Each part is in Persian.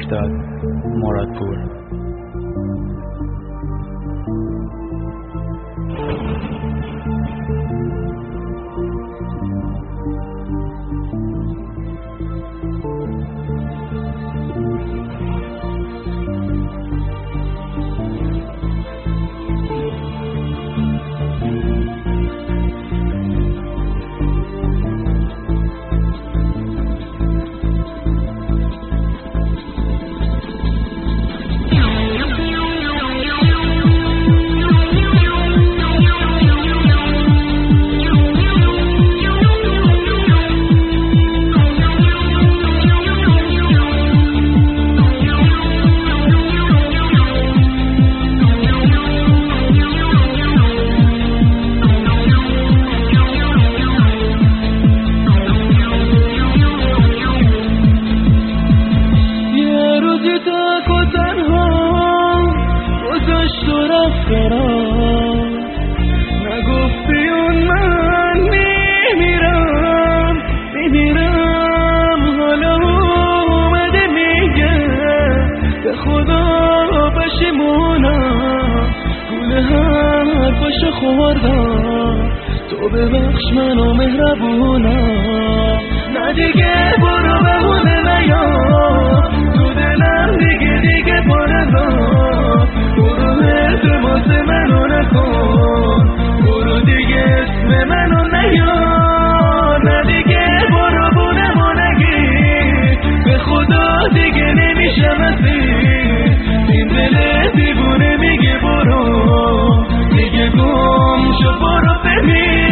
مهرداد مرادپور. نگفتی اون من میمیرم حالا اومده میگه به خدا پشیمونم گوله حرفاشو خوردم تو ببخش منو مهربونم نه دیگه برو بهونه نیا تو دلم دیگه پاره برو التماس منو نکن برو دیگه اسم منو نیار نه دیگه برو بونمو نگیر به خدا دیگه نمیشم اسیر این دل دیوونه میگه برو دیگه گم شو برو بمیر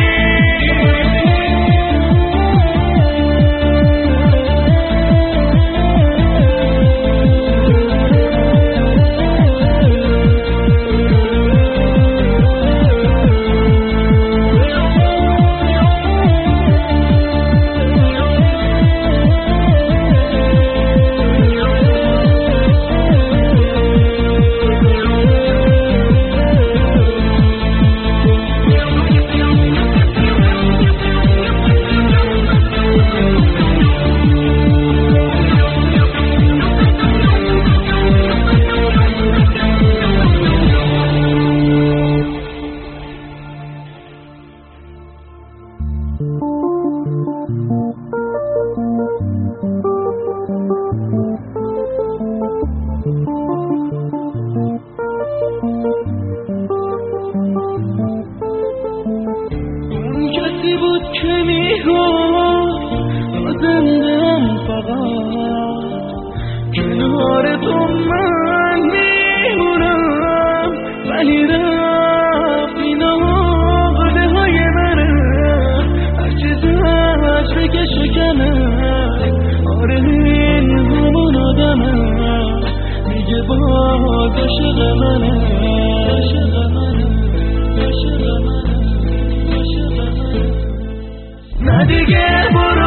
کسی بود که میگفت زنده‌ام فقط کنار تو من میمونم ولی رفت این آقده های منه هر چیز هر که شکنه آره این همون آدمه میگه باز عاشق منه نه دیگه برو